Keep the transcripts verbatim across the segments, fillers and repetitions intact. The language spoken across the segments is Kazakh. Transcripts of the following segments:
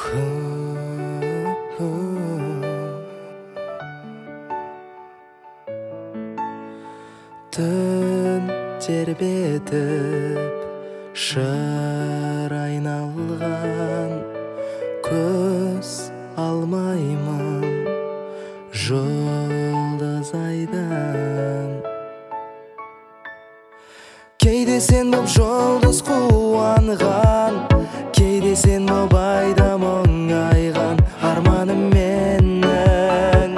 Түн тербетіп шыр айналған, көз алмаймын жұлдыз айдан. Кейде сен боп жұлдыз қуанған, кейде сен боп айда мұңайған. Арманым менің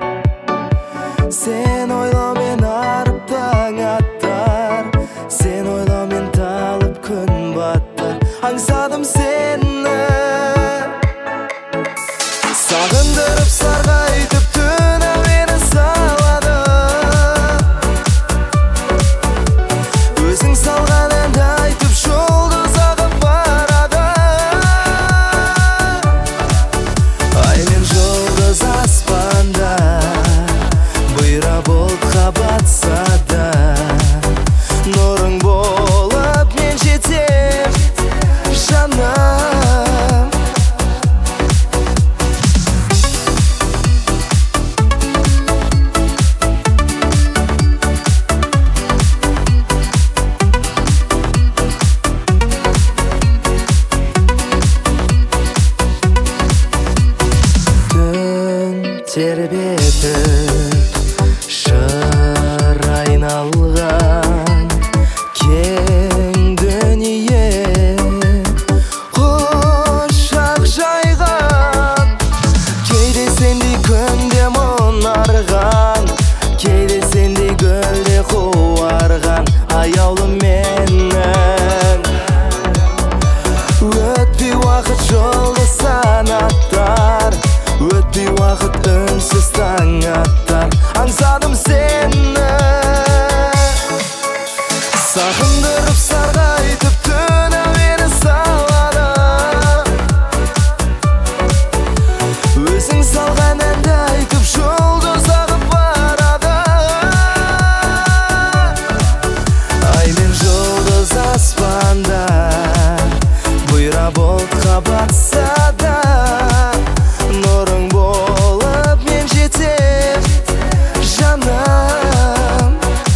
сен ойлаумен арып таң аттар, сен ойлаумен талып күн баттар. Аңсадым сені, сағындырып сарғайтып түн әуені салады. Өзің салған әнді айтып жұлдыз ағып барады. Ай мен жұлдыз аспанда, бұйра бұлтқа батса да, нұрың болып мен жетем жаным. Түн тербетіп шыр айналған, кең дүние құшақ жайған. Кейде сендей күнде мұнарған, кейде сендей гүлде қуарған. Аяулым менің, өтпей уақыт жұлдыз санаттар, өтпей уақыт үнсіз таң аттар. Аңсадым сені, сағындырып сарғайтып түн әуені салады. Өзің салған әнді айтып жұлдыз ағып барады. Ай мен жұлдыз аспанда, бұйра бұлтқа батса да, нұрың болып мен жетем жаным.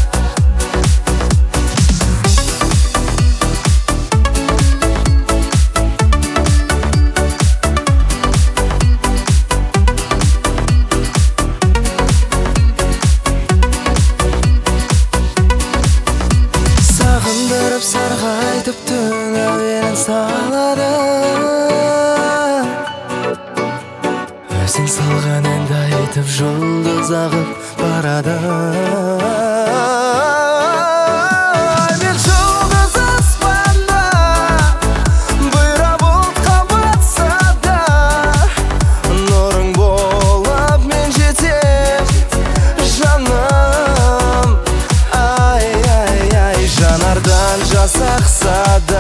Сағындырып сарғайтып түн әуенін салады. Өзің салған әнді айтып жұлдыз ағып барады. Ай мен жұлдыз аспанда, бұйра бұлтқа батса да, нұрың болып мен жетем жаным. Ай, ай, ай, жанардан жас ақса да,